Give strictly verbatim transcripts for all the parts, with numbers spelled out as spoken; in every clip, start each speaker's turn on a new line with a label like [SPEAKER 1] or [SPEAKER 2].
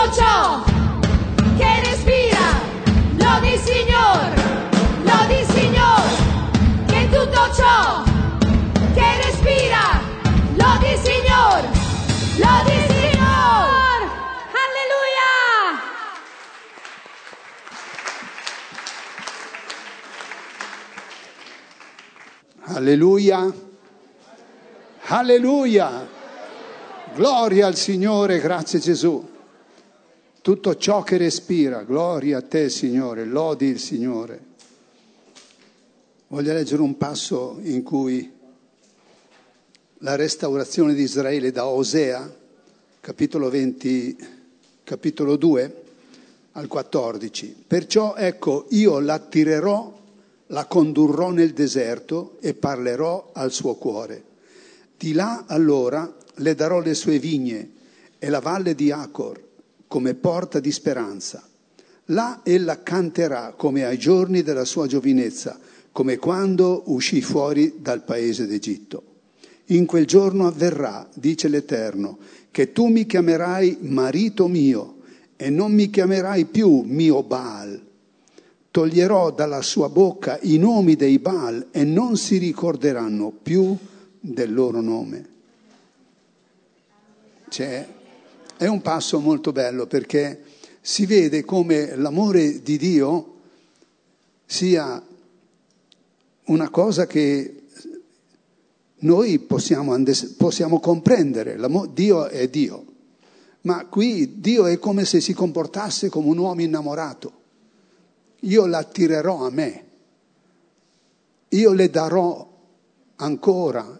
[SPEAKER 1] tutto ciò che respira lodi il Signor, lodi il Signor, che tutto ciò che respira lodi il Signor, lodi il Signor. Alleluia!
[SPEAKER 2] Alleluia, alleluia, gloria al Signore, grazie Gesù. Tutto ciò che respira, gloria a te Signore, lodi il Signore. Voglio leggere un passo in cui la restaurazione di Israele da Osea, capitolo venti, capitolo due al quattordici. Perciò ecco, io l'attirerò, la condurrò nel deserto e parlerò al suo cuore. Di là allora le darò le sue vigne e la valle di Acor come porta di speranza. Là ella canterà come ai giorni della sua giovinezza, come quando uscì fuori dal paese d'Egitto. In quel giorno avverrà, dice l'Eterno, che tu mi chiamerai marito mio e non mi chiamerai più mio Baal. Toglierò dalla sua bocca i nomi dei Baal e non si ricorderanno più del loro nome. Cioè, è un passo molto bello perché si vede come l'amore di Dio sia una cosa che noi possiamo, possiamo comprendere. L'amore, Dio è Dio, ma qui Dio è come se si comportasse come un uomo innamorato. Io l'attirerò a me, io le darò ancora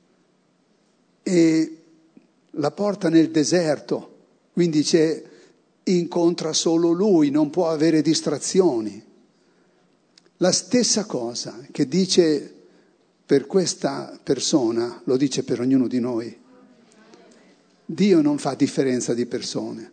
[SPEAKER 2] e la porta nel deserto, quindi c'è, incontra solo lui, non può avere distrazioni. La stessa cosa che dice per questa persona, lo dice per ognuno di noi. Dio non fa differenza di persone.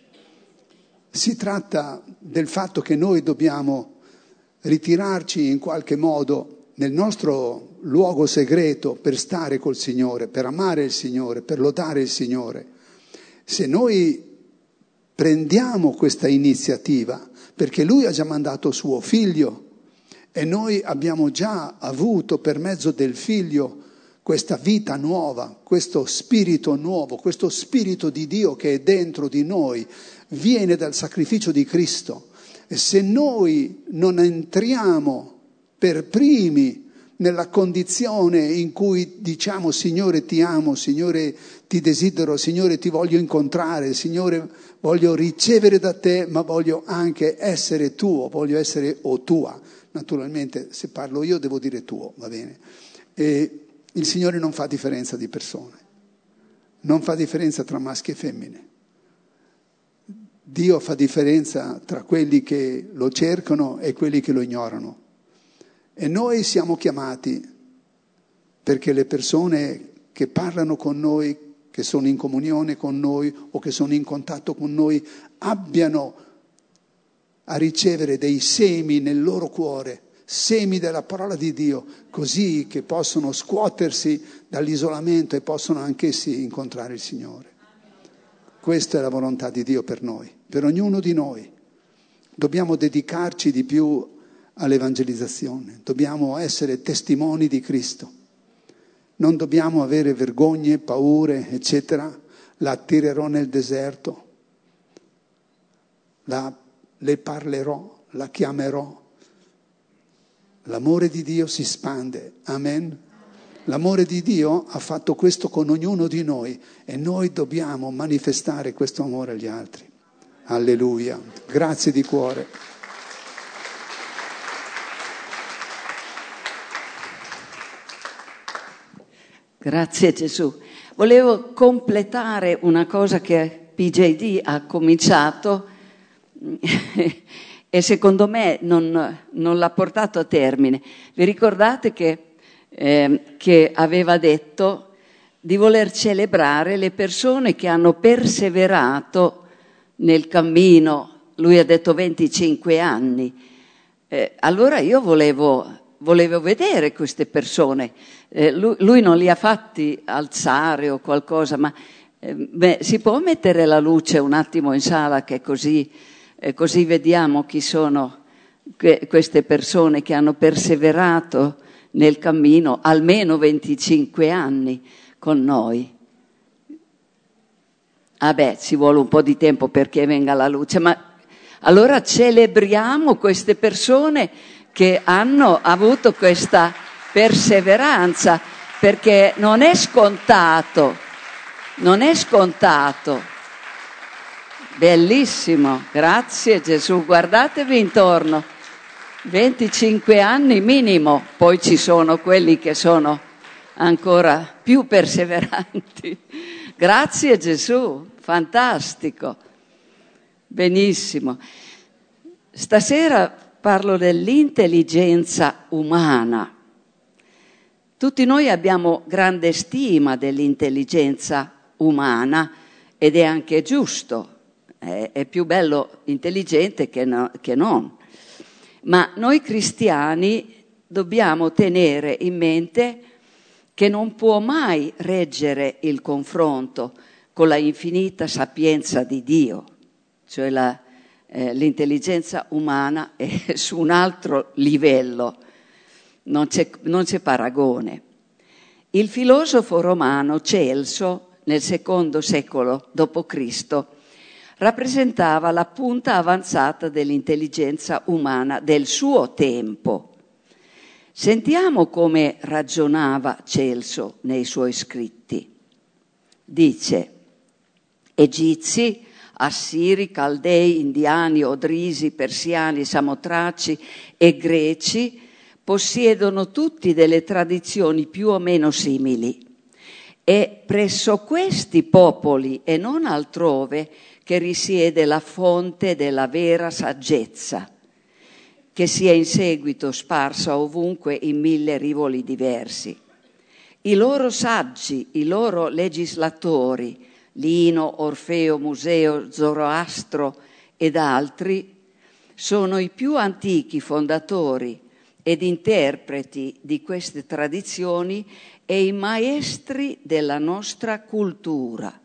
[SPEAKER 2] Si tratta del fatto che noi dobbiamo ritirarci in qualche modo nel nostro luogo segreto per stare col Signore, per amare il Signore, per lodare il Signore. Se noi prendiamo questa iniziativa, perché Lui ha già mandato suo Figlio e noi abbiamo già avuto per mezzo del Figlio questa vita nuova, questo spirito nuovo, questo spirito di Dio che è dentro di noi, viene dal sacrificio di Cristo. E se noi non entriamo per primi nella condizione in cui diciamo Signore ti amo, Signore ti desidero, Signore ti voglio incontrare, Signore voglio ricevere da te, ma voglio anche essere tuo, voglio essere o tua. Naturalmente se parlo io devo dire tuo, va bene? E il Signore non fa differenza di persone, non fa differenza tra maschi e femmine. Dio fa differenza tra quelli che lo cercano e quelli che lo ignorano. E noi siamo chiamati perché le persone che parlano con noi, che sono in comunione con noi o che sono in contatto con noi, abbiano a ricevere dei semi nel loro cuore, semi della parola di Dio, così che possono scuotersi dall'isolamento e possono anch'essi incontrare il Signore. Questa è la volontà di Dio per noi, per ognuno di noi. Dobbiamo dedicarci di più all'evangelizzazione, dobbiamo essere testimoni di Cristo. Non dobbiamo avere vergogne, paure, eccetera. La attirerò nel deserto, la, le parlerò, la chiamerò. L'amore di Dio si spande, amen. L'amore di Dio ha fatto questo con ognuno di noi e noi dobbiamo manifestare questo amore agli altri. Alleluia. Grazie di cuore.
[SPEAKER 3] Grazie Gesù. Volevo completare una cosa che P J D ha cominciato e secondo me non, non l'ha portato a termine. Vi ricordate che Eh, che aveva detto di voler celebrare le persone che hanno perseverato nel cammino, lui ha detto venticinque anni. Eh, allora io volevo, volevo vedere queste persone, eh, lui, lui non li ha fatti alzare o qualcosa, ma Eh, beh, si può mettere la luce un attimo in sala, che così, eh, così vediamo chi sono que- queste persone che hanno perseverato nel cammino almeno venticinque anni con noi. Ah beh, ci vuole un po' di tempo perché venga la luce, ma allora celebriamo queste persone che hanno avuto questa perseveranza, perché non è scontato, non è scontato. Bellissimo, grazie Gesù, guardatevi intorno, venticinque anni minimo, poi ci sono quelli che sono ancora più perseveranti. Grazie Gesù, fantastico, benissimo. Stasera parlo dell'intelligenza umana. Tutti noi abbiamo grande stima dell'intelligenza umana ed è anche giusto, è, è più bello intelligente che, no, che non. Ma noi cristiani dobbiamo tenere in mente che non può mai reggere il confronto con la infinita sapienza di Dio, cioè la, eh, l'intelligenza umana è su un altro livello, non c'è, non c'è paragone. Il filosofo romano Celso, nel secondo secolo dopo Cristo, rappresentava la punta avanzata dell'intelligenza umana del suo tempo. Sentiamo come ragionava Celso nei suoi scritti. Dice: egizi, assiri, caldei, indiani, odrisi, persiani, samotraci e greci possiedono tutti delle tradizioni più o meno simili. È presso questi popoli e non altrove che risiede la fonte della vera saggezza, che si è in seguito sparsa ovunque in mille rivoli diversi. I loro saggi, i loro legislatori, Lino, Orfeo, Museo, Zoroastro ed altri, sono i più antichi fondatori ed interpreti di queste tradizioni e i maestri della nostra cultura.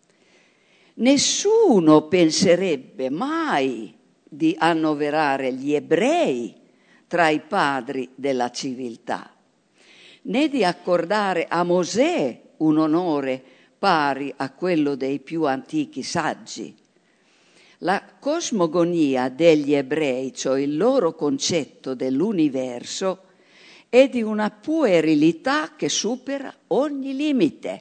[SPEAKER 3] Nessuno penserebbe mai di annoverare gli ebrei tra i padri della civiltà, né di accordare a Mosè un onore pari a quello dei più antichi saggi. La cosmogonia degli ebrei, cioè il loro concetto dell'universo, è di una puerilità che supera ogni limite.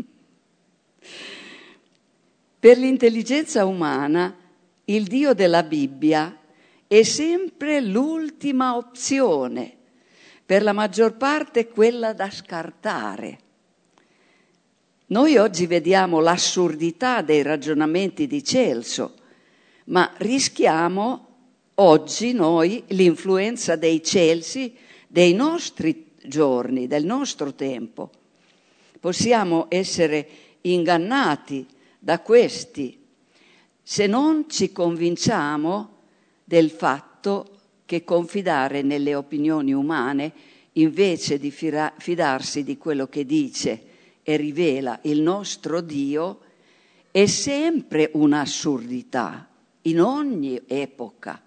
[SPEAKER 3] Per l'intelligenza umana, il Dio della Bibbia è sempre l'ultima opzione, per la maggior parte quella da scartare. Noi oggi vediamo l'assurdità dei ragionamenti di Celso, ma rischiamo oggi noi l'influenza dei Celsi dei nostri giorni, del nostro tempo. Possiamo essere ingannati da questi se non ci convinciamo del fatto che confidare nelle opinioni umane, invece di fidarsi di quello che dice e rivela il nostro Dio, è sempre un'assurdità in ogni epoca.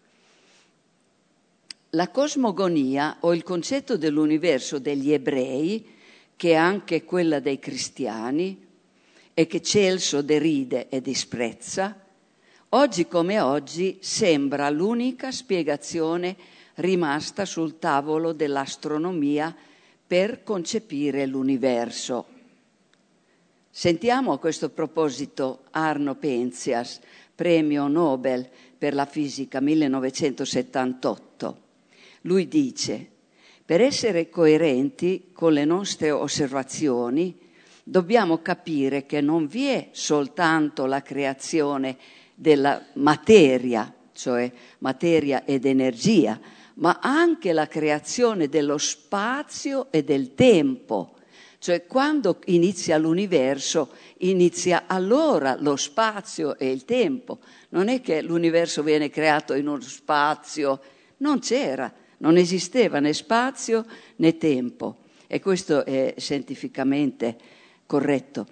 [SPEAKER 3] La cosmogonia o il concetto dell'universo degli ebrei, che è anche quella dei cristiani e che Celso deride e disprezza, oggi come oggi sembra l'unica spiegazione rimasta sul tavolo dell'astronomia per concepire l'universo. Sentiamo a questo proposito Arno Penzias, premio Nobel per la fisica millenovecentosettantotto. Lui dice: per essere coerenti con le nostre osservazioni dobbiamo capire che non vi è soltanto la creazione della materia, cioè materia ed energia, ma anche la creazione dello spazio e del tempo. Cioè quando inizia l'universo, inizia allora lo spazio e il tempo. Non è che l'universo viene creato in uno spazio, non c'era, non esisteva né spazio né tempo. E questo è scientificamente corretto.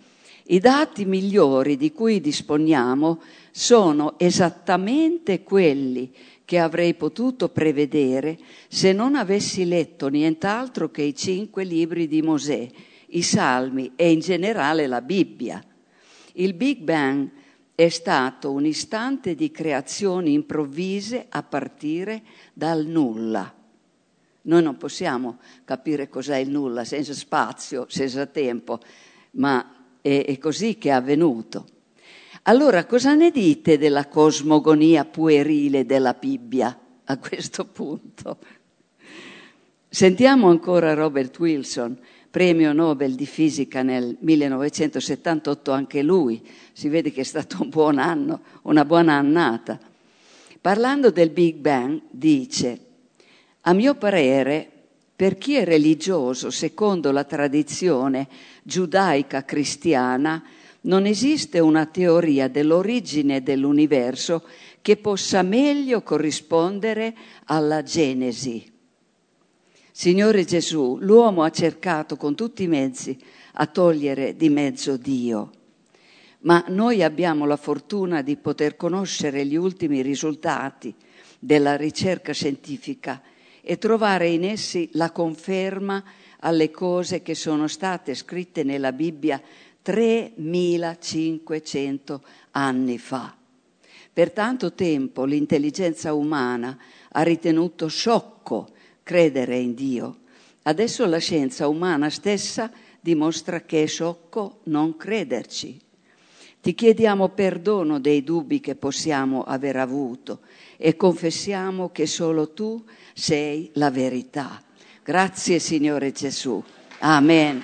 [SPEAKER 3] I dati migliori di cui disponiamo sono esattamente quelli che avrei potuto prevedere se non avessi letto nient'altro che i cinque libri di Mosè, i Salmi e in generale la Bibbia. Il Big Bang è stato un istante di creazioni improvvise a partire dal nulla. Noi non possiamo capire cos'è il nulla senza spazio, senza tempo, ma è, è così che è avvenuto. Allora, cosa ne dite della cosmogonia puerile della Bibbia a questo punto? Sentiamo ancora Robert Wilson, premio Nobel di fisica nel millenovecentosettantotto, anche lui, si vede che è stato un buon anno, una buona annata. Parlando del Big Bang, dice: a mio parere, per chi è religioso secondo la tradizione giudaica cristiana, non esiste una teoria dell'origine dell'universo che possa meglio corrispondere alla Genesi. Signore Gesù, l'uomo ha cercato con tutti i mezzi a togliere di mezzo Dio, ma noi abbiamo la fortuna di poter conoscere gli ultimi risultati della ricerca scientifica e trovare in essi la conferma alle cose che sono state scritte nella Bibbia tremilacinquecento anni fa. Per tanto tempo l'intelligenza umana ha ritenuto sciocco credere in Dio. Adesso la scienza umana stessa dimostra che è sciocco non crederci. Ti chiediamo perdono dei dubbi che possiamo aver avuto e confessiamo che solo tu sei la verità. Grazie, Signore Gesù. Amen.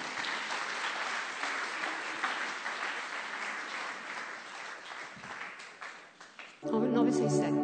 [SPEAKER 1] nove sei sette.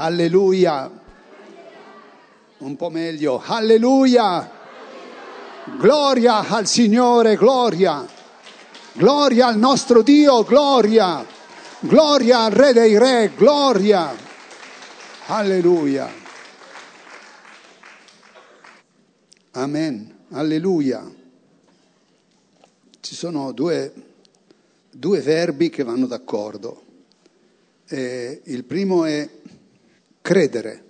[SPEAKER 2] Alleluia. Un po' meglio. Alleluia. Gloria al Signore, gloria. Gloria al nostro Dio, gloria. Gloria al Re dei Re, gloria. Alleluia. Amen. Alleluia. Ci sono due, due verbi che vanno d'accordo. Eh, il primo è credere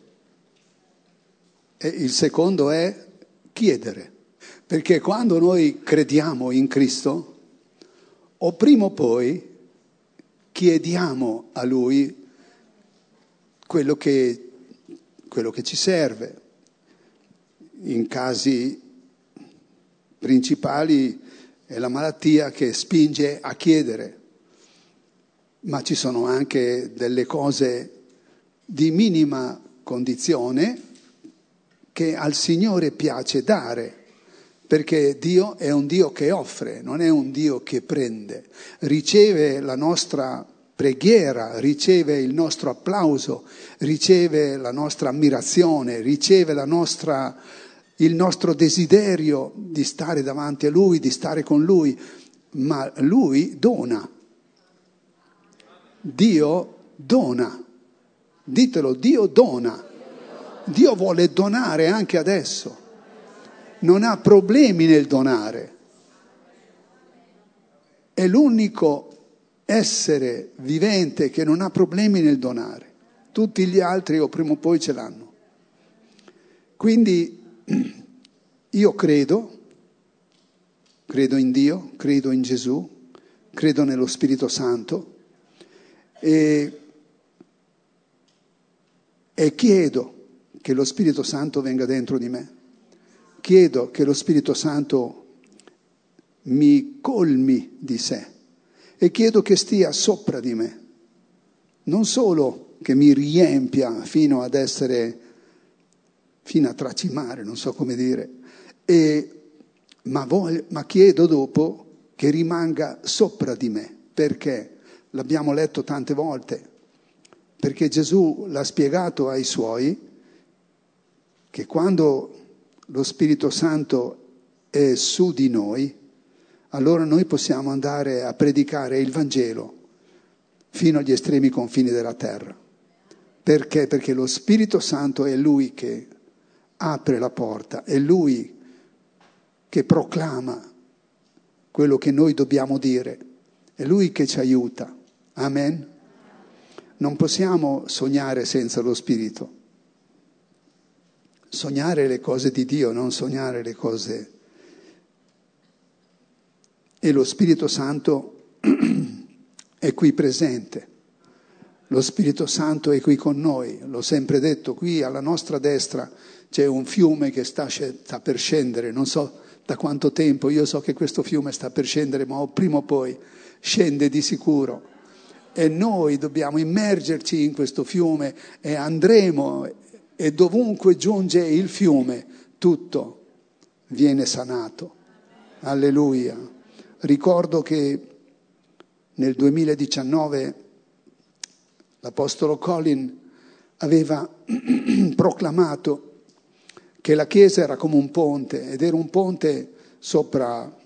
[SPEAKER 2] e il secondo è chiedere. Perché quando noi crediamo in Cristo, o prima o poi chiediamo a Lui quello che, quello che ci serve. In casi principali è la malattia che spinge a chiedere, ma ci sono anche delle cose di minima condizione che al Signore piace dare, perché Dio è un Dio che offre, non è un Dio che prende. Riceve la nostra preghiera, riceve il nostro applauso, riceve la nostra ammirazione, riceve la nostra, il nostro desiderio di stare davanti a Lui, di stare con Lui, ma Lui dona. Dio dona. Ditelo, Dio dona. Dio vuole donare anche adesso. Non ha problemi nel donare. È l'unico essere vivente che non ha problemi nel donare. Tutti gli altri o prima o poi ce l'hanno. Quindi io credo, credo in Dio, credo in Gesù, credo nello Spirito Santo e, e chiedo che lo Spirito Santo venga dentro di me. Chiedo che lo Spirito Santo mi colmi di sé e chiedo che stia sopra di me, non solo che mi riempia fino ad essere, fino a tracimare, non so come dire, e, ma, voglio, ma chiedo dopo che rimanga sopra di me, perché l'abbiamo letto tante volte, perché Gesù l'ha spiegato ai Suoi che quando lo Spirito Santo è su di noi, allora noi possiamo andare a predicare il Vangelo fino agli estremi confini della terra. Perché? Perché lo Spirito Santo è Lui che apre la porta, è Lui che proclama quello che noi dobbiamo dire, è Lui che ci aiuta. Amen? Non possiamo sognare senza lo Spirito. Sognare le cose di Dio, non sognare le cose. E lo Spirito Santo è qui presente. Lo Spirito Santo è qui con noi. L'ho sempre detto, qui alla nostra destra c'è un fiume che sta, sta per scendere. Non so da quanto tempo, io so che questo fiume sta per scendere, ma prima o poi scende di sicuro. E noi dobbiamo immergerci in questo fiume e andremo. E dovunque giunge il fiume, tutto viene sanato. Alleluia. Ricordo che nel duemiladiciannove l'Apostolo Colin aveva proclamato che la Chiesa era come un ponte, ed era un ponte sopra,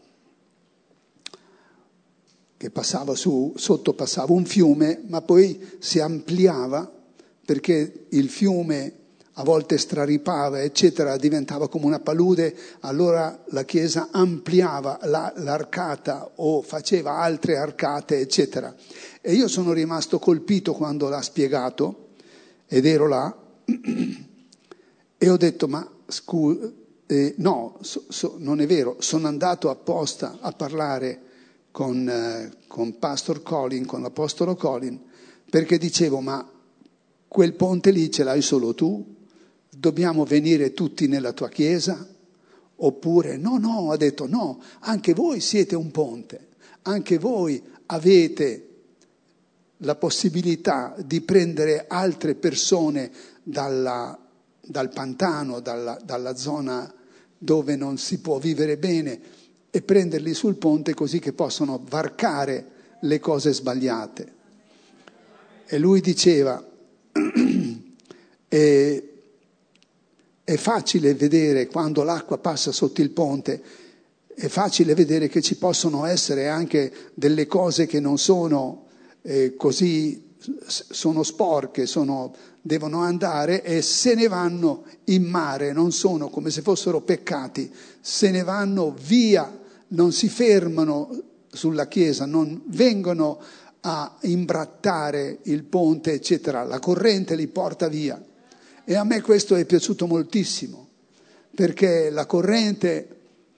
[SPEAKER 2] che passava su, sotto passava un fiume, ma poi si ampliava perché il fiume a volte straripava, eccetera, diventava come una palude, allora la Chiesa ampliava la, l'arcata o faceva altre arcate, eccetera. E io sono rimasto colpito quando l'ha spiegato, ed ero là, e ho detto, ma scusa, eh, no, so, so, non è vero, sono andato apposta a parlare con, eh, con Pastor Colin, con l'Apostolo Colin, perché dicevo, ma quel ponte lì ce l'hai solo tu? Dobbiamo venire tutti nella tua chiesa? Oppure no, no, ha detto no, anche voi siete un ponte, anche voi avete la possibilità di prendere altre persone dalla, dal pantano, dalla, dalla zona dove non si può vivere bene e prenderli sul ponte così che possono varcare le cose sbagliate. E lui diceva, E è facile vedere quando l'acqua passa sotto il ponte, è facile vedere che ci possono essere anche delle cose che non sono eh, così, sono sporche, sono, devono andare e se ne vanno in mare, non sono come se fossero peccati, se ne vanno via, non si fermano sulla chiesa, non vengono a imbrattare il ponte, eccetera. La corrente li porta via. E a me questo è piaciuto moltissimo, perché la corrente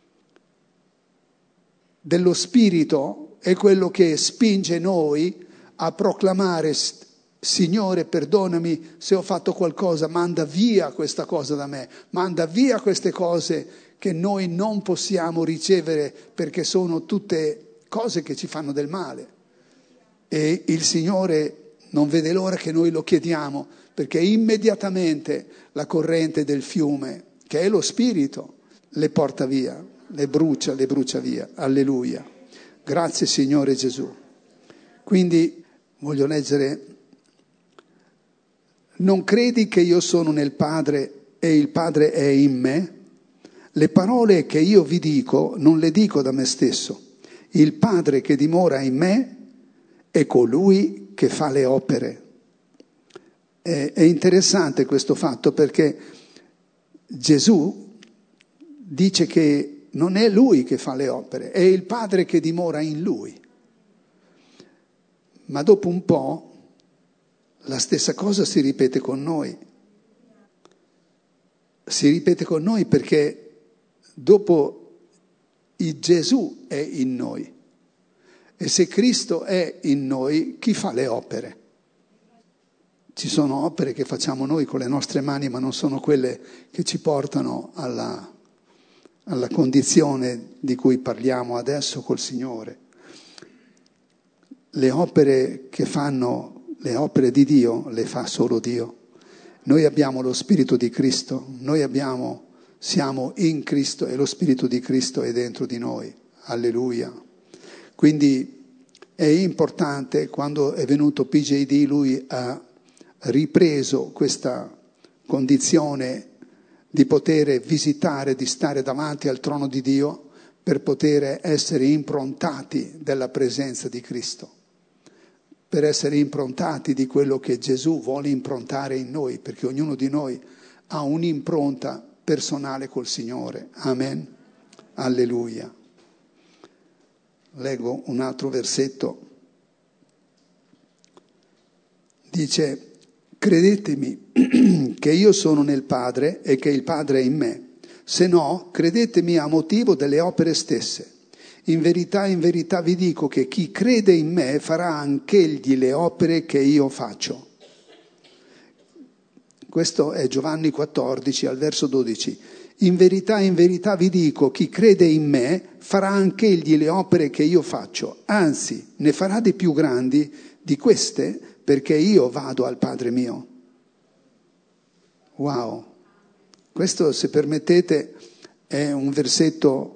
[SPEAKER 2] dello Spirito è quello che spinge noi a proclamare: Signore, perdonami se ho fatto qualcosa, manda via questa cosa da me, manda via queste cose che noi non possiamo ricevere perché sono tutte cose che ci fanno del male. E il Signore non vede l'ora che noi lo chiediamo, perché immediatamente la corrente del fiume, che è lo Spirito, le porta via, le brucia, le brucia via. Alleluia. Grazie Signore Gesù. Quindi voglio leggere: non credi che io sono nel Padre e il Padre è in me? Le parole che io vi dico non le dico da me stesso. Il Padre che dimora in me è colui che fa le opere. È, è interessante questo fatto, perché Gesù dice che non è lui che fa le opere, è il Padre che dimora in lui. Ma dopo un po' la stessa cosa si ripete con noi. Si ripete con noi perché dopo il Gesù è in noi. E se Cristo è in noi, chi fa le opere? Ci sono opere che facciamo noi con le nostre mani, ma non sono quelle che ci portano alla, alla condizione di cui parliamo adesso col Signore. Le opere che fanno, le opere di Dio, le fa solo Dio. Noi abbiamo lo Spirito di Cristo, noi abbiamo, siamo in Cristo e lo Spirito di Cristo è dentro di noi. Alleluia. Quindi è importante, quando è venuto P J D, lui ha ripreso questa condizione di poter visitare, di stare davanti al trono di Dio per poter essere improntati della presenza di Cristo, per essere improntati di quello che Gesù vuole improntare in noi, perché ognuno di noi ha un'impronta personale col Signore. Amen. Alleluia. Leggo un altro versetto. Dice: credetemi che io sono nel Padre e che il Padre è in me. Se no, credetemi a motivo delle opere stesse. In verità, in verità vi dico che chi crede in me farà anch'egli le opere che io faccio. Questo è Giovanni quattordici, al verso dodici. In verità, in verità vi dico, chi crede in me farà anch'egli le opere che io faccio. Anzi, ne farà di più grandi di queste, perché io vado al Padre mio. Wow. Questo, se permettete, è un versetto...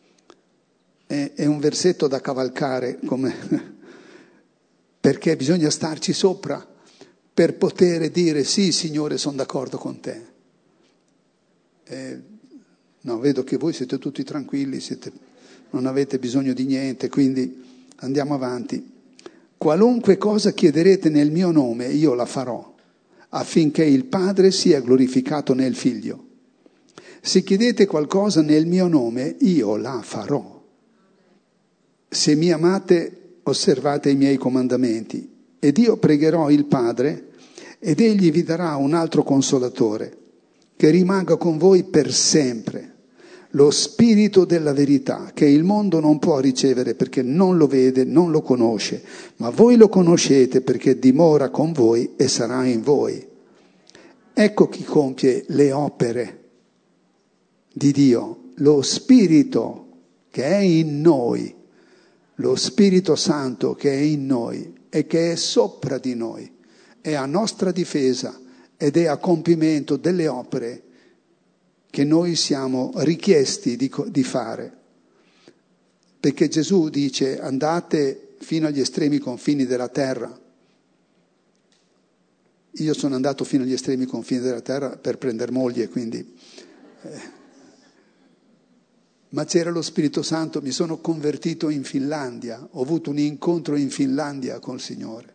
[SPEAKER 2] è un versetto da cavalcare, come perché bisogna starci sopra per poter dire: sì, Signore, sono d'accordo con te. Eh, no, vedo che voi siete tutti tranquilli, siete, non avete bisogno di niente, quindi andiamo avanti. Qualunque cosa chiederete nel mio nome, io la farò, affinché il Padre sia glorificato nel Figlio. Se chiedete qualcosa nel mio nome, io la farò. Se mi amate, osservate i miei comandamenti, ed io pregherò il Padre, ed egli vi darà un altro consolatore, che rimanga con voi per sempre, lo Spirito della verità, che il mondo non può ricevere perché non lo vede, non lo conosce, ma voi lo conoscete perché dimora con voi e sarà in voi. Ecco chi compie le opere di Dio, lo Spirito che è in noi, lo Spirito Santo che è in noi e che è sopra di noi, è a nostra difesa ed è a compimento delle opere che noi siamo richiesti di, di fare. Perché Gesù dice: andate fino agli estremi confini della terra. Io sono andato fino agli estremi confini della terra per prendere moglie, quindi... Eh. Ma c'era lo Spirito Santo, mi sono convertito in Finlandia, ho avuto un incontro in Finlandia col Signore.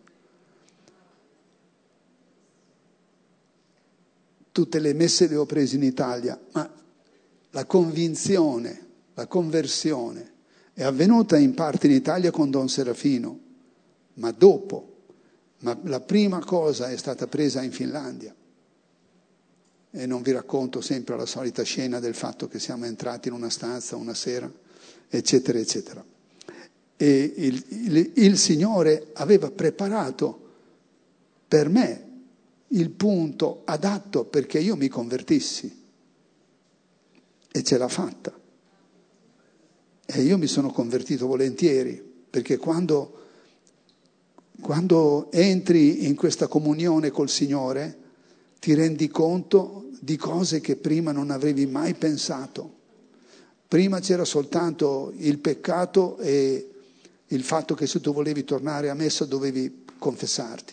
[SPEAKER 2] Tutte le messe le ho prese in Italia, ma la convinzione, la conversione è avvenuta in parte in Italia con Don Serafino, ma dopo, ma la prima cosa è stata presa in Finlandia. E non vi racconto sempre la solita scena del fatto che siamo entrati in una stanza una sera, eccetera, eccetera. E il, il, il Signore aveva preparato per me il punto adatto perché io mi convertissi. E ce l'ha fatta. E io mi sono convertito volentieri, perché quando, quando entri in questa comunione col Signore ti rendi conto di cose che prima non avevi mai pensato. Prima c'era soltanto il peccato e il fatto che se tu volevi tornare a messa dovevi confessarti.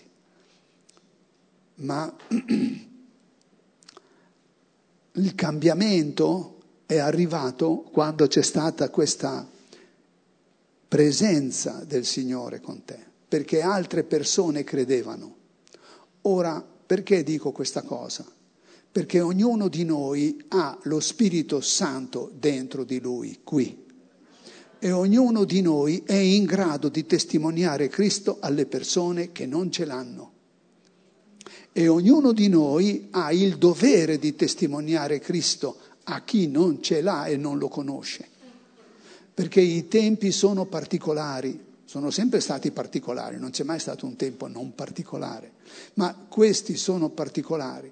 [SPEAKER 2] Ma il cambiamento è arrivato quando c'è stata questa presenza del Signore con te, perché altre persone credevano. Ora, perché dico questa cosa? Perché ognuno di noi ha lo Spirito Santo dentro di lui, qui. E ognuno di noi è in grado di testimoniare Cristo alle persone che non ce l'hanno. E ognuno di noi ha il dovere di testimoniare Cristo a chi non ce l'ha e non lo conosce. Perché i tempi sono particolari, sono sempre stati particolari, non c'è mai stato un tempo non particolare, ma questi sono particolari.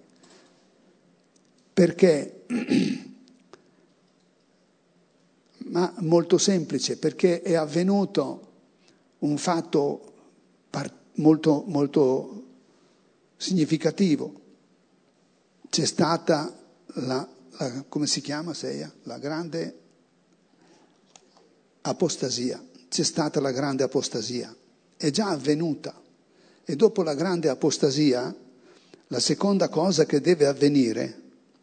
[SPEAKER 2] Perché? Ma molto semplice, perché è avvenuto un fatto par- molto, molto significativo. C'è stata la, la come si chiama, Seia? La grande apostasia. C'è stata la grande apostasia. È già avvenuta. E dopo la grande apostasia, la seconda cosa che deve avvenire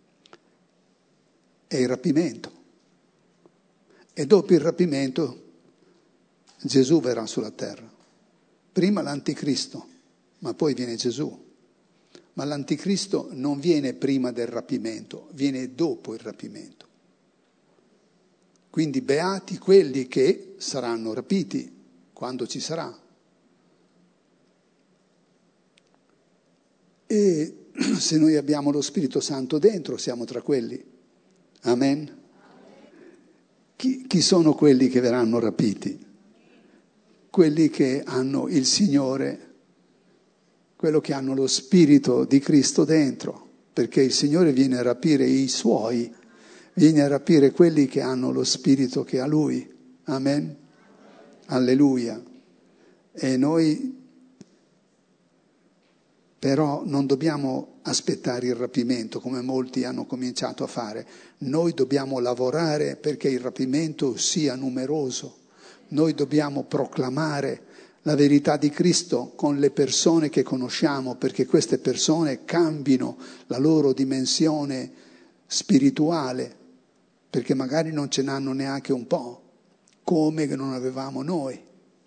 [SPEAKER 2] è il rapimento. E dopo il rapimento Gesù verrà sulla terra. Prima l'anticristo, ma poi viene Gesù. Ma l'anticristo non viene prima del rapimento, viene dopo il rapimento. Quindi beati quelli che saranno rapiti quando ci sarà. E se noi abbiamo lo Spirito Santo dentro, siamo tra quelli. Amen. Chi, chi sono quelli che verranno rapiti? Quelli che hanno il Signore, quello che hanno lo Spirito di Cristo dentro, perché il Signore viene a rapire i Suoi, viene a rapire quelli che hanno lo Spirito che ha Lui. Amen. Alleluia. E noi però non dobbiamo aspettare il rapimento come molti hanno cominciato a fare. Noi dobbiamo lavorare perché il rapimento sia numeroso. Noi dobbiamo proclamare la verità di Cristo con le persone che conosciamo, perché queste persone cambino la loro dimensione spirituale, perché magari non ce n'hanno neanche un po', come che non avevamo noi.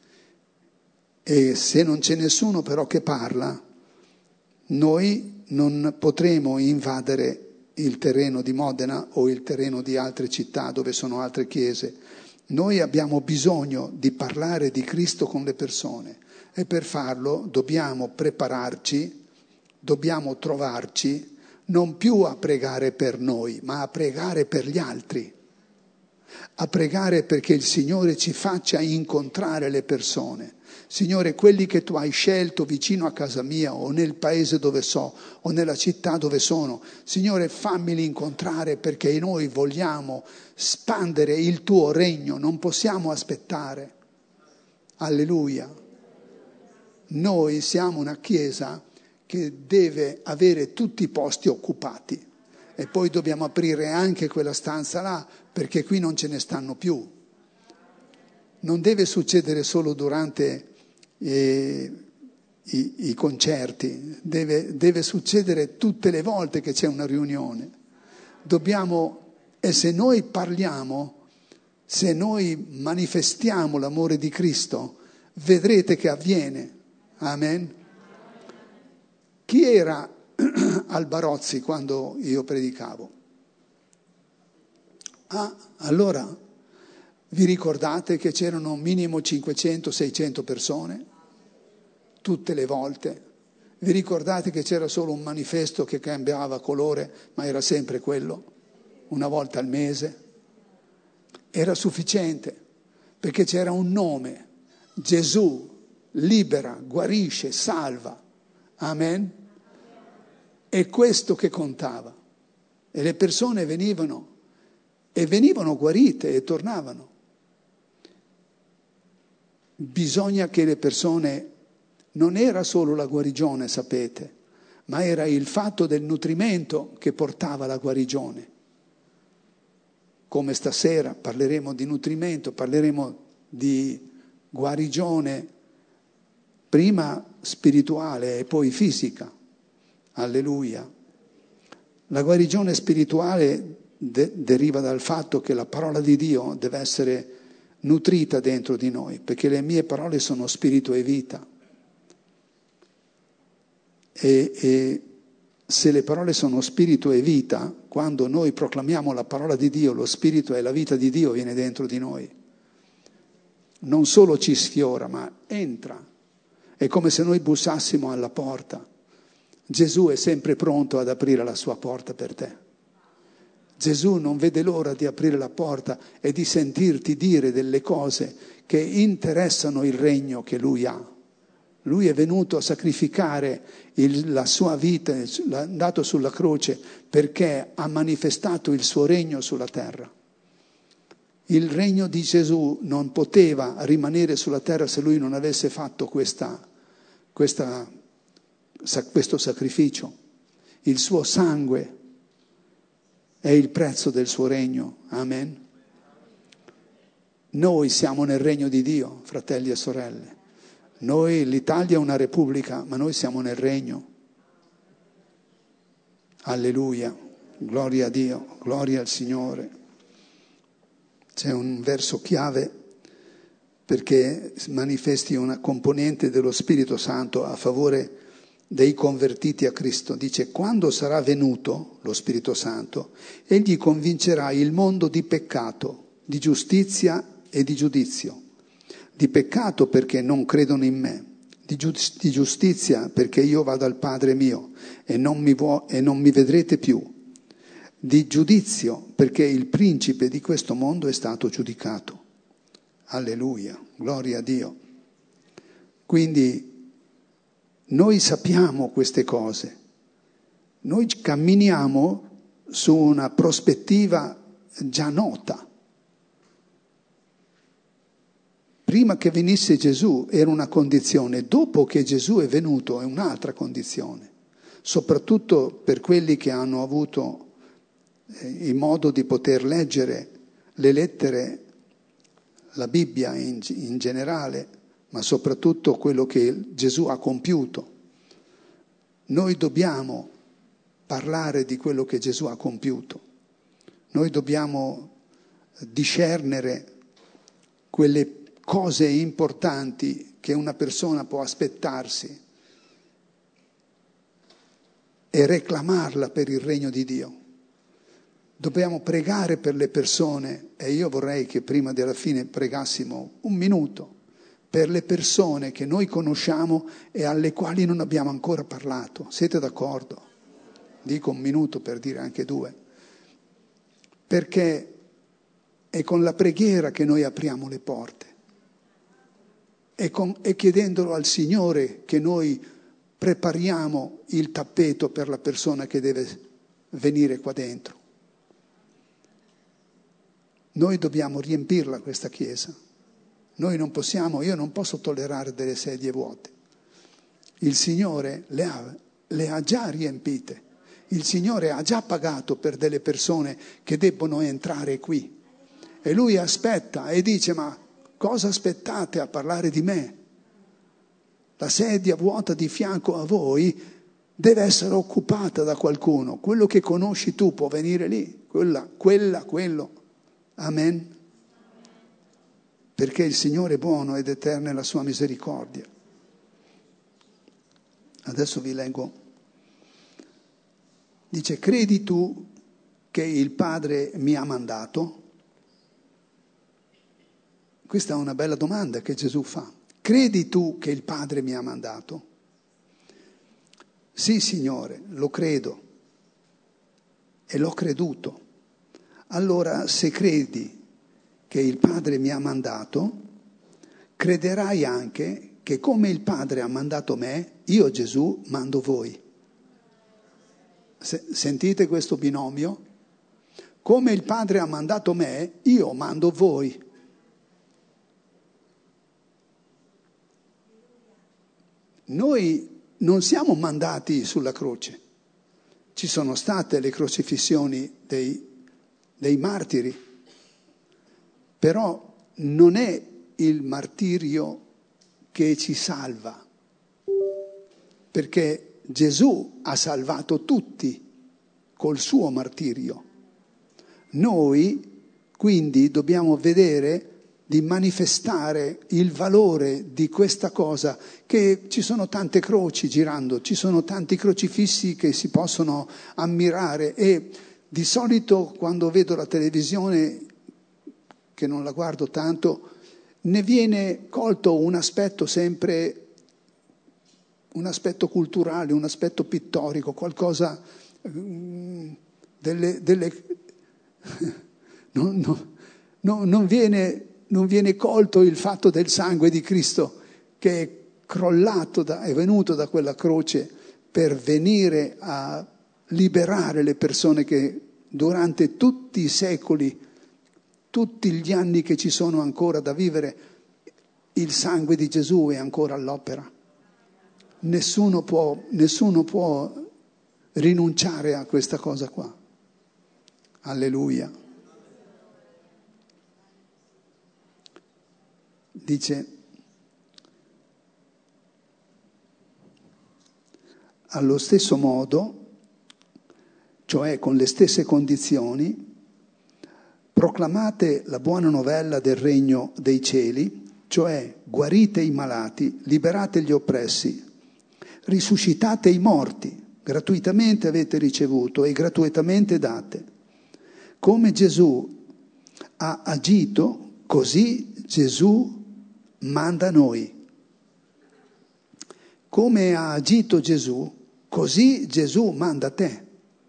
[SPEAKER 2] E se non c'è nessuno però che parla, noi non potremo invadere il terreno di Modena o il terreno di altre città dove sono altre chiese. Noi abbiamo bisogno di parlare di Cristo con le persone e per farlo dobbiamo prepararci, dobbiamo trovarci non più a pregare per noi, ma a pregare per gli altri, a pregare perché il Signore ci faccia incontrare le persone. Signore, quelli che tu hai scelto vicino a casa mia o nel paese dove so o nella città dove sono, Signore, fammeli incontrare perché noi vogliamo spandere il tuo regno, non possiamo aspettare. Alleluia. Noi siamo una chiesa che deve avere tutti i posti occupati e poi dobbiamo aprire anche quella stanza là perché qui non ce ne stanno più. Non deve succedere solo durante eh, i, i concerti, deve, deve succedere tutte le volte che c'è una riunione. Dobbiamo, e se noi parliamo, se noi manifestiamo l'amore di Cristo, vedrete che avviene. Amen. Chi era al Barozzi quando io predicavo? Ah, allora vi ricordate che c'erano minimo cinquecento seicento persone? Tutte le volte. Vi ricordate che c'era solo un manifesto che cambiava colore, ma era sempre quello, una volta al mese? Era sufficiente, perché c'era un nome: Gesù libera, guarisce, salva. Amen? È questo che contava. E le persone venivano, e venivano guarite e tornavano. Bisogna che le persone, non era solo la guarigione, sapete, ma era il fatto del nutrimento che portava la guarigione. Come stasera parleremo di nutrimento, parleremo di guarigione, prima spirituale e poi fisica. Alleluia. La guarigione spirituale de- deriva dal fatto che la parola di Dio deve essere nutrita dentro di noi, perché le mie parole sono spirito e vita. E, e se le parole sono spirito e vita, quando noi proclamiamo la parola di Dio, lo spirito e la vita di Dio viene dentro di noi. Non solo ci sfiora, ma entra. È come se noi bussassimo alla porta. Gesù è sempre pronto ad aprire la sua porta per te. Gesù non vede l'ora di aprire la porta e di sentirti dire delle cose che interessano il regno che Lui ha. Lui è venuto a sacrificare il, la sua vita, è andato sulla croce perché ha manifestato il suo regno sulla terra. Il regno di Gesù non poteva rimanere sulla terra se Lui non avesse fatto questa, questa, questo sacrificio. Il suo sangue è il prezzo del suo regno. Amen. Noi siamo nel regno di Dio, fratelli e sorelle. Noi, l'Italia è una repubblica, ma noi siamo nel regno. Alleluia, gloria a Dio, gloria al Signore. C'è un verso chiave perché manifesti una componente dello Spirito Santo a favore dei convertiti a Cristo. Dice: quando sarà venuto lo Spirito Santo, egli convincerà il mondo di peccato, di giustizia e di giudizio. Di peccato perché non credono in me, di, giu- di giustizia perché io vado al Padre mio e non, mi vo- e non mi vedrete più, di giudizio perché il principe di questo mondo è stato giudicato. Alleluia, gloria a Dio. Quindi noi sappiamo queste cose, noi camminiamo su una prospettiva già nota. Prima che venisse Gesù era una condizione, dopo che Gesù è venuto è un'altra condizione, soprattutto per quelli che hanno avuto eh, il modo di poter leggere le lettere, la Bibbia in, in generale, ma soprattutto quello che Gesù ha compiuto. Noi dobbiamo parlare di quello che Gesù ha compiuto, noi dobbiamo discernere quelle cose importanti che una persona può aspettarsi e reclamarla per il regno di Dio. Dobbiamo pregare per le persone, e io vorrei che prima della fine pregassimo un minuto per le persone che noi conosciamo e alle quali non abbiamo ancora parlato. Siete d'accordo? Dico un minuto per dire anche due. Perché è con la preghiera che noi apriamo le porte. E, con, e chiedendolo al Signore che noi prepariamo il tappeto per la persona che deve venire qua dentro. Noi dobbiamo riempirla questa chiesa. Noi non possiamo, io non posso tollerare delle sedie vuote. Il Signore le ha, le ha già riempite. Il Signore ha già pagato per delle persone che debbono entrare qui. E Lui aspetta e dice: ma cosa aspettate a parlare di me? La sedia vuota di fianco a voi deve essere occupata da qualcuno. Quello che conosci tu può venire lì, quella, quella, quello. Amen. Perché il Signore è buono ed eterna è la sua misericordia. Adesso vi leggo. Dice, credi tu che il Padre mi ha mandato? Questa è una bella domanda che Gesù fa. Credi tu che il Padre mi ha mandato? Sì, Signore, lo credo e l'ho creduto. Allora, se credi che il Padre mi ha mandato, crederai anche che come il Padre ha mandato me, io Gesù mando voi. Se, sentite questo binomio? Come il Padre ha mandato me, io mando voi. Noi non siamo mandati sulla croce. Ci sono state le crocifissioni dei, dei martiri, però non è il martirio che ci salva, perché Gesù ha salvato tutti col suo martirio. Noi quindi dobbiamo vedere di manifestare il valore di questa cosa, che ci sono tante croci girando, ci sono tanti crocifissi che si possono ammirare e di solito quando vedo la televisione, che non la guardo tanto, ne viene colto un aspetto sempre, un aspetto culturale, un aspetto pittorico, qualcosa um, delle... delle no, no, no, non viene... Non viene colto il fatto del sangue di Cristo che è crollato, da, è venuto da quella croce per venire a liberare le persone che durante tutti i secoli, tutti gli anni che ci sono ancora da vivere, il sangue di Gesù è ancora all'opera. Nessuno può, nessuno può rinunciare a questa cosa qua. Alleluia. Dice, allo stesso modo, cioè con le stesse condizioni, proclamate la buona novella del regno dei cieli, cioè guarite i malati, liberate gli oppressi, risuscitate i morti, gratuitamente avete ricevuto e gratuitamente date. Come Gesù ha agito, così Gesù manda noi. Come ha agito Gesù, così Gesù manda te.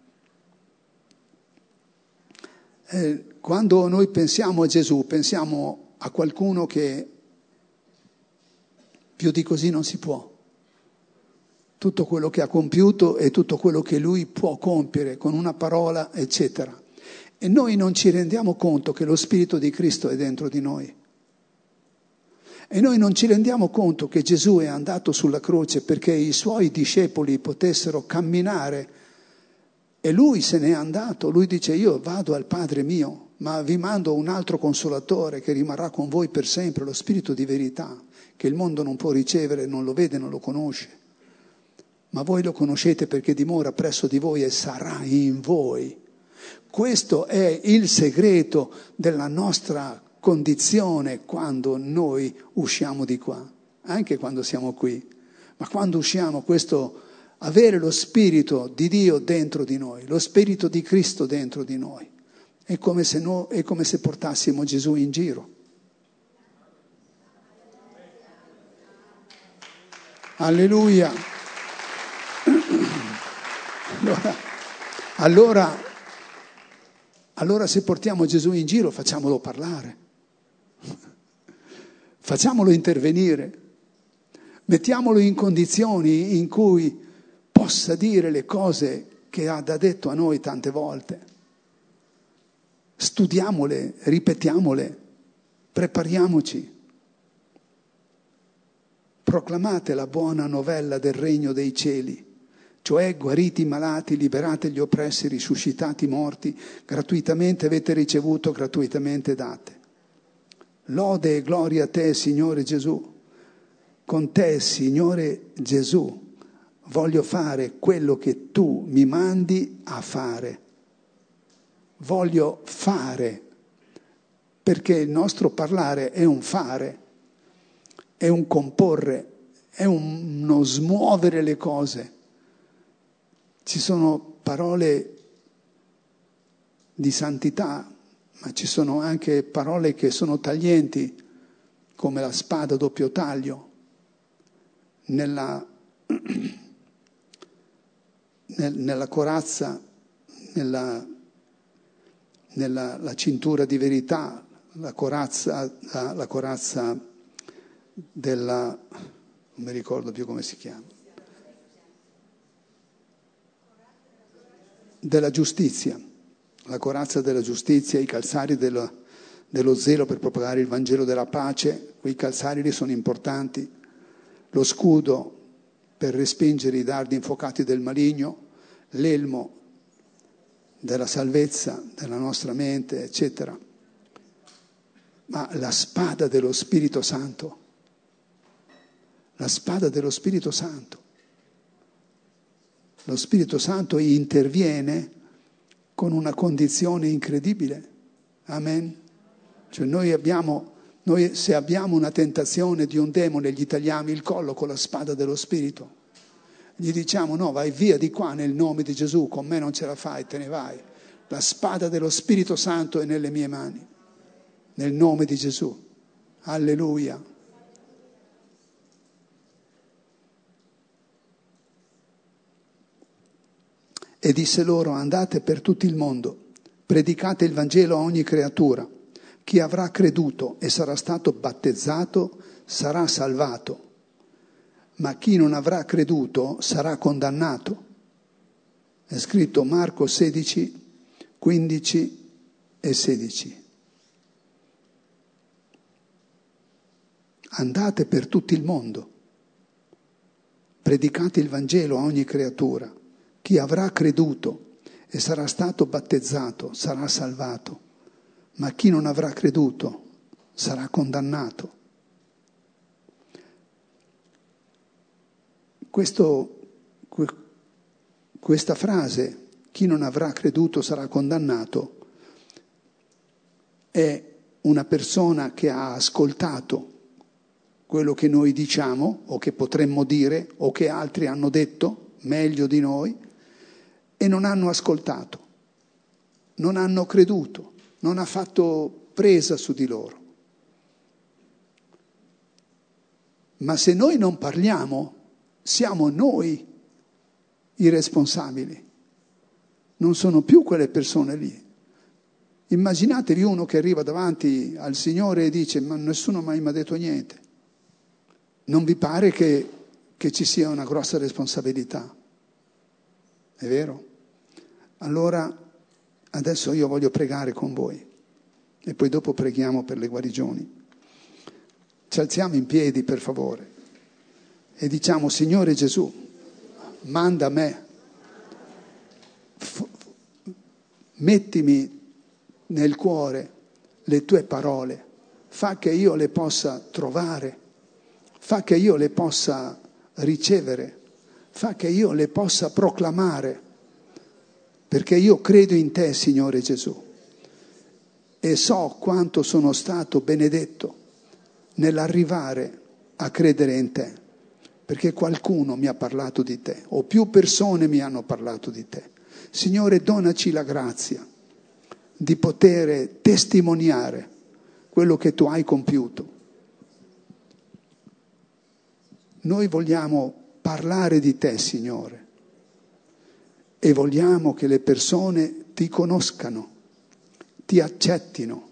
[SPEAKER 2] Eh, quando noi pensiamo a Gesù, pensiamo a qualcuno che più di così non si può. Tutto quello che ha compiuto e tutto quello che lui può compiere con una parola, eccetera. E noi non ci rendiamo conto che lo Spirito di Cristo è dentro di noi. E noi non ci rendiamo conto che Gesù è andato sulla croce perché i suoi discepoli potessero camminare e lui se n'è andato. Lui dice, io vado al Padre mio, ma vi mando un altro consolatore che rimarrà con voi per sempre, lo Spirito di verità, che il mondo non può ricevere, non lo vede, non lo conosce. Ma voi lo conoscete perché dimora presso di voi e sarà in voi. Questo è il segreto della nostra condizione quando noi usciamo di qua, anche quando siamo qui, ma quando usciamo, questo avere lo Spirito di Dio dentro di noi, lo Spirito di Cristo dentro di noi, è come se, no, è come se portassimo Gesù in giro. Alleluia. Allora, allora, allora se portiamo Gesù in giro facciamolo parlare. Facciamolo intervenire, mettiamolo in condizioni in cui possa dire le cose che ha da detto a noi tante volte. Studiamole, ripetiamole, prepariamoci. Proclamate la buona novella del regno dei cieli, cioè guariti i malati, liberate gli oppressi, risuscitati i morti, gratuitamente avete ricevuto, gratuitamente date. Lode e gloria a te, Signore Gesù. con te, Signore Gesù, voglio fare quello che tu mi mandi a fare. Voglio fare, perché il nostro parlare è un fare, è un comporre, è un, uno smuovere le cose. Ci sono parole di santità, ma ci sono anche parole che sono taglienti, come la spada a doppio taglio. Nella, nel, nella corazza, nella, nella la cintura di verità, la corazza, la, la corazza della, non mi ricordo più come si chiama, della giustizia, la corazza della giustizia, i calzari dello, dello zelo per propagare il Vangelo della pace, quei calzari lì sono importanti, lo scudo per respingere i dardi infuocati del maligno, l'elmo della salvezza della nostra mente, eccetera. Ma la spada dello Spirito Santo, la spada dello Spirito Santo. Lo Spirito Santo interviene con una condizione incredibile. Amen. Cioè noi abbiamo, noi se abbiamo una tentazione di un demone, gli tagliamo il collo con la spada dello Spirito. Gli diciamo no, vai via di qua nel nome di Gesù, con me non ce la fai, te ne vai. La spada dello Spirito Santo è nelle mie mani, nel nome di Gesù. Alleluia. E disse loro, andate per tutto il mondo, predicate il Vangelo a ogni creatura. Chi avrà creduto e sarà stato battezzato sarà salvato, ma chi non avrà creduto sarà condannato. È scritto Marco sedici, quindici e sedici. Andate per tutto il mondo, predicate il Vangelo a ogni creatura. Chi avrà creduto e sarà stato battezzato sarà salvato, ma chi non avrà creduto sarà condannato. Questo, questa frase, chi non avrà creduto sarà condannato, è una persona che ha ascoltato quello che noi diciamo o che potremmo dire o che altri hanno detto meglio di noi, e non hanno ascoltato, non hanno creduto, non ha fatto presa su di loro. Ma se noi non parliamo, siamo noi i responsabili, non sono più quelle persone lì. Immaginatevi uno che arriva davanti al Signore e dice, ma nessuno mai mi ha detto niente. Non vi pare che, che ci sia una grossa responsabilità? È vero? Allora, adesso io voglio pregare con voi e poi dopo preghiamo per le guarigioni. Ci alziamo in piedi, per favore, e diciamo, Signore Gesù, manda me, F- mettimi nel cuore le tue parole, fa che io le possa trovare, fa che io le possa ricevere, fa che io le possa proclamare, perché io credo in te, Signore Gesù, e so quanto sono stato benedetto nell'arrivare a credere in te, perché qualcuno mi ha parlato di te, o più persone mi hanno parlato di te. Signore, donaci la grazia di poter testimoniare quello che tu hai compiuto. Noi vogliamo parlare di te, Signore, e vogliamo che le persone ti conoscano, ti accettino,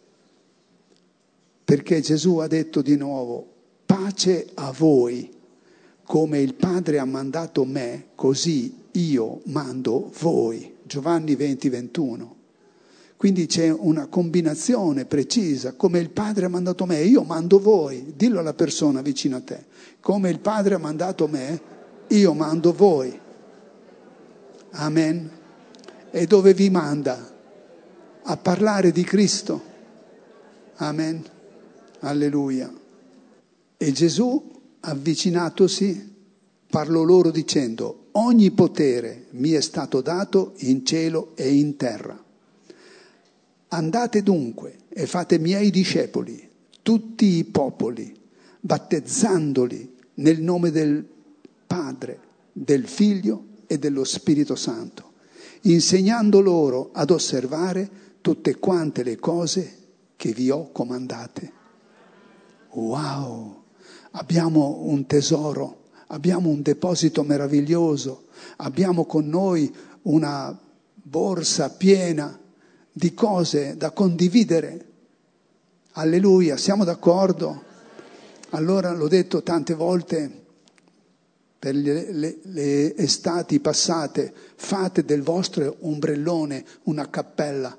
[SPEAKER 2] perché Gesù ha detto di nuovo, pace a voi, come il Padre ha mandato me, così io mando voi. Giovanni venti, ventuno. Quindi c'è una combinazione precisa, come il Padre ha mandato me, io mando voi. Dillo alla persona vicino a te, come il Padre ha mandato me, io mando voi. Amen. E dove vi manda? A parlare di Cristo. Amen. Alleluia. E Gesù avvicinatosi, parlò loro dicendo: ogni potere mi è stato dato in cielo e in terra. Andate dunque e fate miei discepoli, tutti i popoli, battezzandoli nel nome del Padre, del Figlio e dello Spirito Santo, insegnando loro ad osservare tutte quante le cose che vi ho comandate. Wow! Abbiamo un tesoro, abbiamo un deposito meraviglioso, abbiamo con noi una borsa piena di cose da condividere. Alleluia, siamo d'accordo? Allora l'ho detto tante volte per le, le, le estati passate, fate del vostro ombrellone una cappella.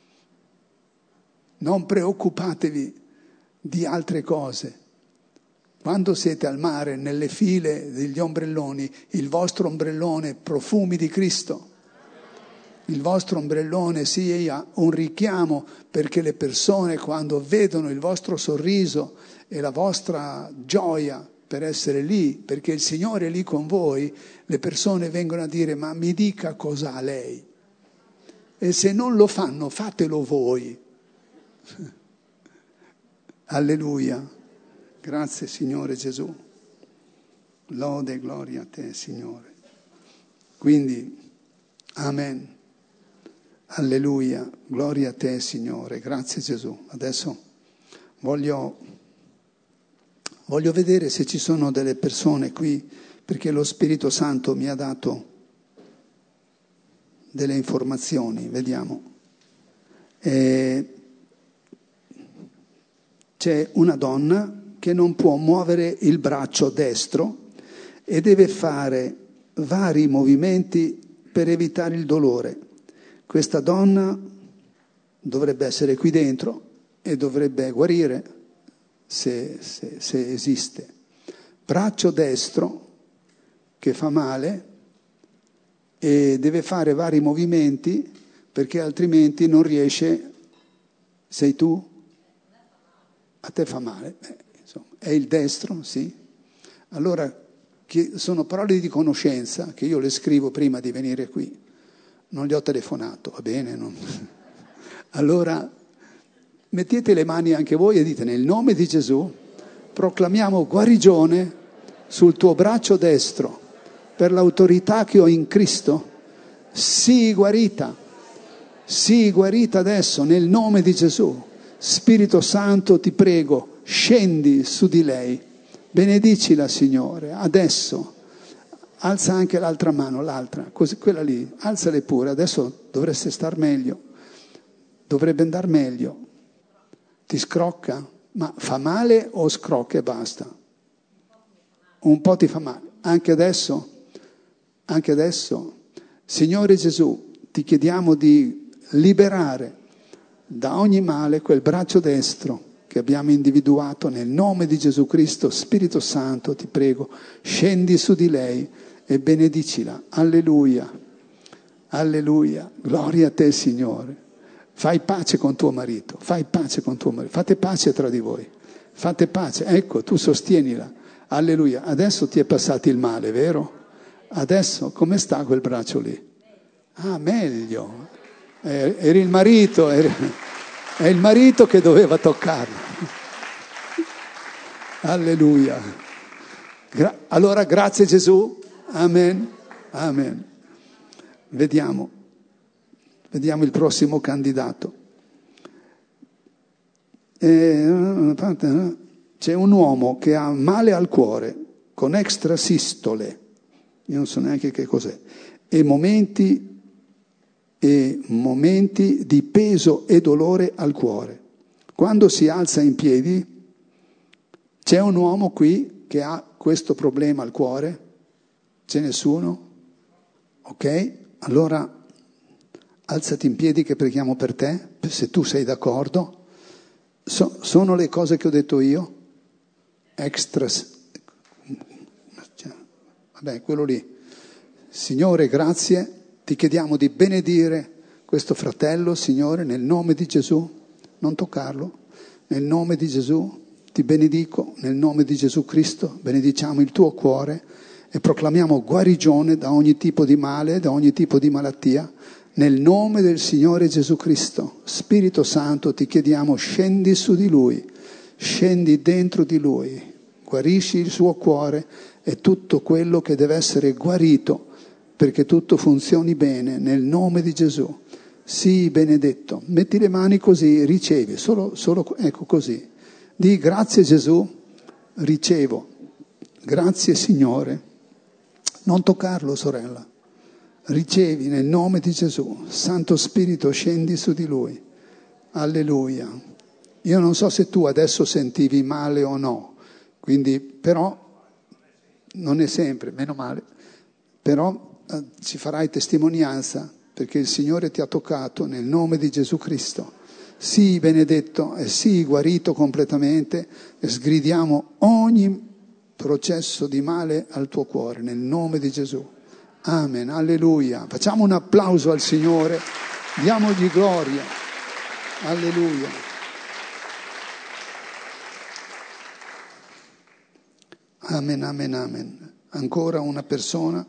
[SPEAKER 2] Non preoccupatevi di altre cose. Quando siete al mare, nelle file degli ombrelloni, il vostro ombrellone profumi di Cristo. Il vostro ombrellone sia un richiamo perché le persone, quando vedono il vostro sorriso e la vostra gioia per essere lì, perché il Signore è lì con voi, le persone vengono a dire: ma mi dica cosa ha lei. E se non lo fanno, fatelo voi. Alleluia. Grazie Signore Gesù. Lode e gloria a te, Signore. Quindi, amen. Alleluia. Gloria a te, Signore. Grazie Gesù. Adesso voglio, voglio vedere se ci sono delle persone qui, perché lo Spirito Santo mi ha dato delle informazioni. Vediamo. E c'è una donna che non può muovere il braccio destro e deve fare vari movimenti per evitare il dolore. Questa donna dovrebbe essere qui dentro e dovrebbe guarire se, se, se esiste. Braccio destro che fa male e deve fare vari movimenti perché altrimenti non riesce. Sei tu? A te fa male? Eh, insomma, è il destro, sì. Allora, che sono parole di conoscenza che io le scrivo prima di venire qui. Non gli ho telefonato, va bene? Non... Allora, mettete le mani anche voi e dite: nel nome di Gesù proclamiamo guarigione sul tuo braccio destro per l'autorità che ho in Cristo. Sii guarita, sii guarita adesso nel nome di Gesù. Spirito Santo, ti prego, scendi su di lei, benedicila, Signore, adesso. Alza anche l'altra mano, l'altra, così, quella lì, alzale pure, adesso dovreste star meglio, dovrebbe andar meglio. Ti scrocca? Ma fa male o scrocca e basta? Un po' ti fa male. Anche adesso? Anche adesso? Signore Gesù, ti chiediamo di liberare da ogni male quel braccio destro che abbiamo individuato nel nome di Gesù Cristo. Spirito Santo, ti prego, scendi su di lei e benedicila. Alleluia, alleluia, gloria a te, Signore. Fai pace con tuo marito, fai pace con tuo marito, fate pace tra di voi, fate pace, ecco, tu sostienila. Alleluia, adesso ti è passato il male, vero? Adesso come sta quel braccio lì? Ah, meglio. Eh, eri il marito, eri, è il marito che doveva toccarlo. Alleluia. Gra- allora, grazie Gesù. Amen. Amen. Vediamo. Vediamo il prossimo candidato. Eh, c'è un uomo che ha male al cuore, con extrasistole, io non so neanche che cos'è, e momenti e momenti di peso e dolore al cuore. Quando si alza in piedi, c'è un uomo qui che ha questo problema al cuore? C'è nessuno? Ok? Allora alzati in piedi che preghiamo per te, se tu sei d'accordo. So, sono le cose che ho detto io? Extra. Vabbè, quello lì. Signore, grazie. Ti chiediamo di benedire questo fratello, Signore, nel nome di Gesù. Non toccarlo. Nel nome di Gesù. ti benedico nel nome di Gesù Cristo, benediciamo il tuo cuore e proclamiamo guarigione da ogni tipo di male, da ogni tipo di malattia, nel nome del Signore Gesù Cristo. Spirito Santo, ti chiediamo, scendi su di Lui, scendi dentro di Lui, guarisci il suo cuore e tutto quello che deve essere guarito perché tutto funzioni bene, nel nome di Gesù. Sii benedetto. Metti le mani così, ricevi, solo, solo ecco così. Di grazie Gesù, ricevo. Grazie Signore. Non toccarlo, sorella. Ricevi nel nome di Gesù. Santo Spirito, scendi su di Lui. Alleluia. Io non so se tu adesso sentivi male o no, quindi però non è sempre, meno male, però eh, ci farai testimonianza perché il Signore ti ha toccato nel nome di Gesù Cristo. Sii benedetto e sii guarito completamente e sgridiamo ogni processo di male al tuo cuore nel nome di Gesù. Amen, alleluia. Facciamo un applauso al Signore, diamogli gloria. Alleluia. Amen, amen, amen. Ancora una persona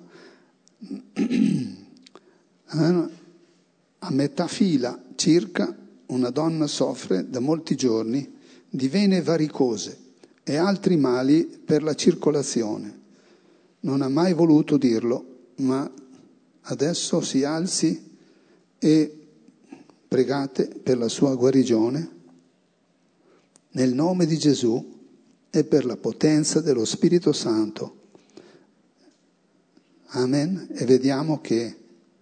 [SPEAKER 2] a metà fila circa. Una donna soffre da molti giorni di vene varicose e altri mali per la circolazione. Non ha mai voluto dirlo, ma adesso si alzi e pregate per la sua guarigione nel nome di Gesù e per la potenza dello Spirito Santo. Amen. E vediamo che,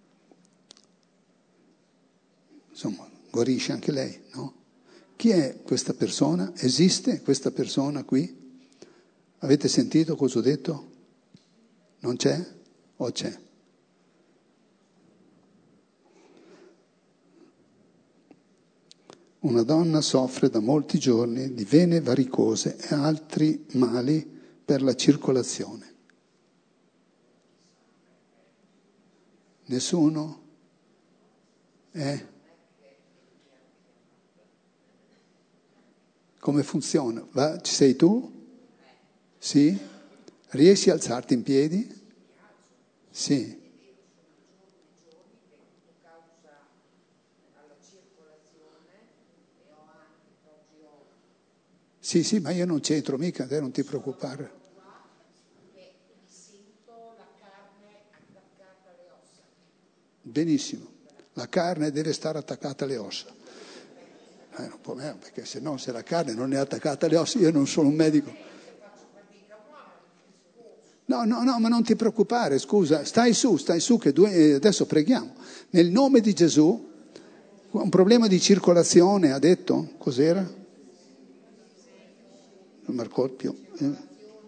[SPEAKER 2] insomma, guarisce anche lei, no? Chi è questa persona? Esiste questa persona qui? Avete sentito cosa ho detto? Non c'è? O c'è? Una donna soffre da molti giorni di vene varicose e altri mali per la circolazione. Nessuno? Eh? Come funziona? Va, ci sei tu? Sì? Riesci a alzarti in piedi? Sì. Sì, sì, ma io non c'entro mica, te non ti preoccupare. Benissimo, la carne deve stare attaccata alle ossa. Eh, non può, perché se no, se la carne non è attaccata alle ossa, io non sono un medico. No, no, no, ma non ti preoccupare, scusa, stai su, stai su, che due, adesso preghiamo. Nel nome di Gesù, un problema di circolazione, ha detto, cos'era? Non mi ricordo più. Eh.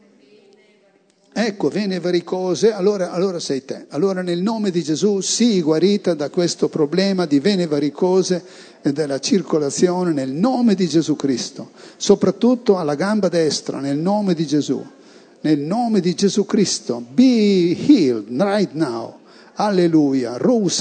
[SPEAKER 2] Ecco, vene varicose, allora, allora sei te. Allora nel nome di Gesù sii guarita da questo problema di vene varicose e della circolazione nel nome di Gesù Cristo, soprattutto alla gamba destra nel nome di Gesù, nel nome di Gesù Cristo. Be healed right now. Alleluia.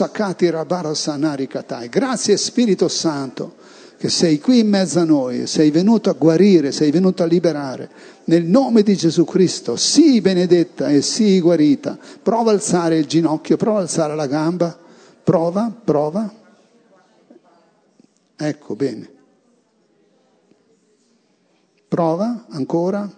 [SPEAKER 2] Grazie Spirito Santo che sei qui in mezzo a noi, sei venuto a guarire, sei venuto a liberare. Nel nome di Gesù Cristo, sii benedetta e sii guarita. Prova a alzare il ginocchio, prova a alzare la gamba. Prova, prova. Ecco, bene. Prova, ancora.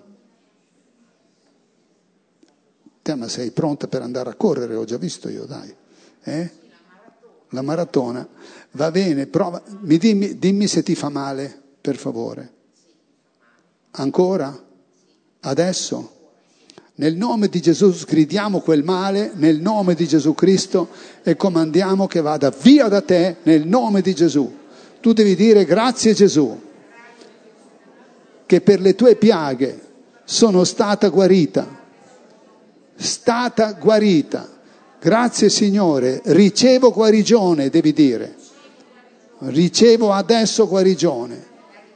[SPEAKER 2] Te, ma sei pronta per andare a correre? Ho già visto io, dai. Eh? La maratona. Va bene, prova. Mi dimmi, dimmi se ti fa male, per favore. Ancora? Adesso? Nel nome di Gesù sgridiamo quel male, nel nome di Gesù Cristo, e comandiamo che vada via da te, nel nome di Gesù. Tu devi dire grazie Gesù, che per le tue piaghe sono stata guarita. Stata guarita. Grazie Signore, ricevo guarigione, devi dire. Ricevo adesso guarigione.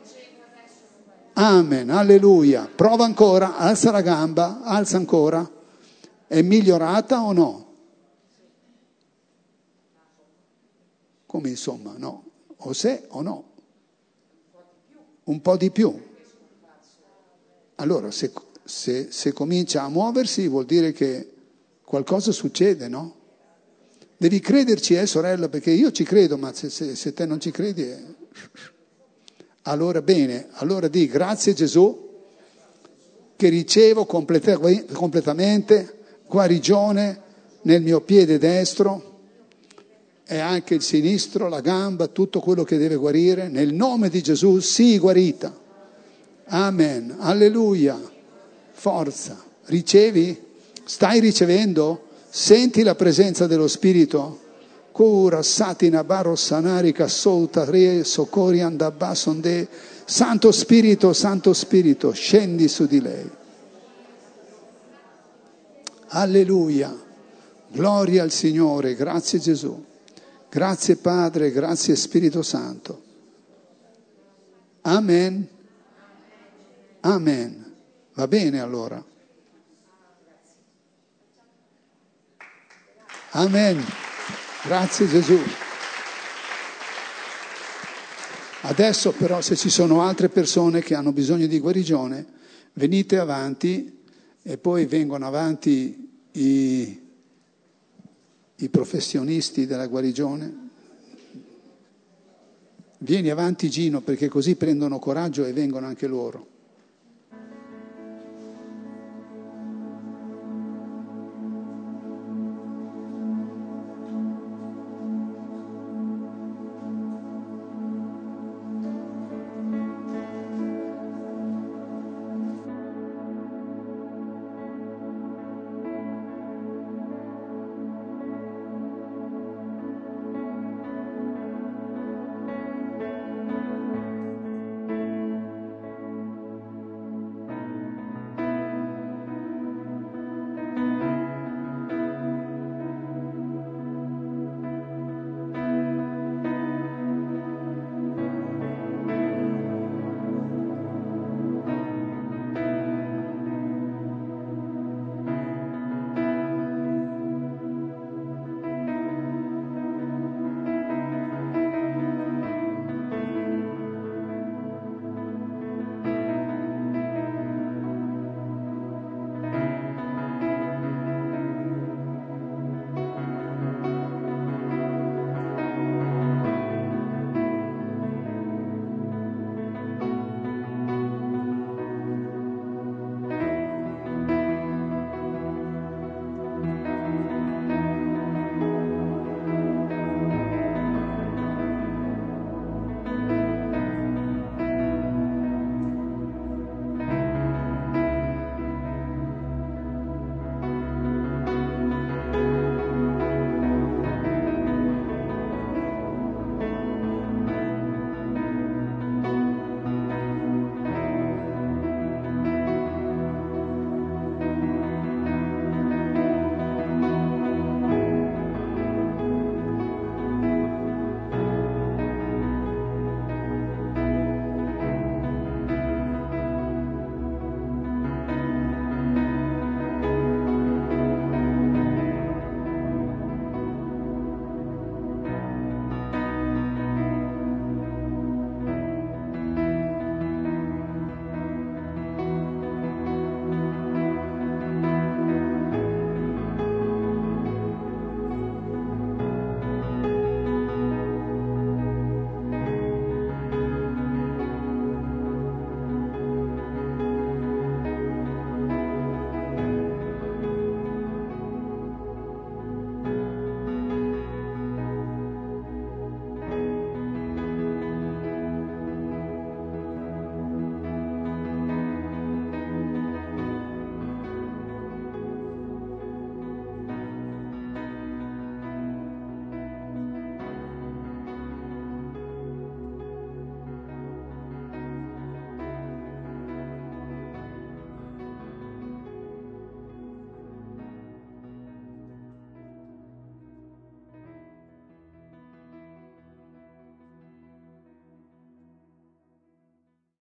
[SPEAKER 2] Amen, alleluia. Prova ancora, alza la gamba, alza ancora. È migliorata o no? Come insomma, no? O se o no? Un po' di più. allora se, se, se comincia a muoversi vuol dire che qualcosa succede, no? Devi crederci, eh sorella, perché io ci credo, ma se, se, se te non ci credi... Eh... Allora bene, allora di grazie Gesù che ricevo completa, completamente guarigione nel mio piede destro e anche il sinistro, la gamba, tutto quello che deve guarire. Nel nome di Gesù sii guarita. Amen. Alleluia. Forza. Ricevi? Stai ricevendo? Senti la presenza dello Spirito? Cura satina baro sanarica souta re socori andabasonde. Santo Spirito, Santo Spirito, scendi su di lei. Alleluia. Gloria al Signore. Grazie Gesù. Grazie Padre, grazie Spirito Santo. Amen. Amen. Va bene allora. Amen. Grazie Gesù. Adesso però se ci sono altre persone che hanno bisogno di guarigione, venite avanti e poi vengono avanti i, i professionisti della guarigione. Vieni avanti Gino perché così prendono coraggio e vengono anche loro.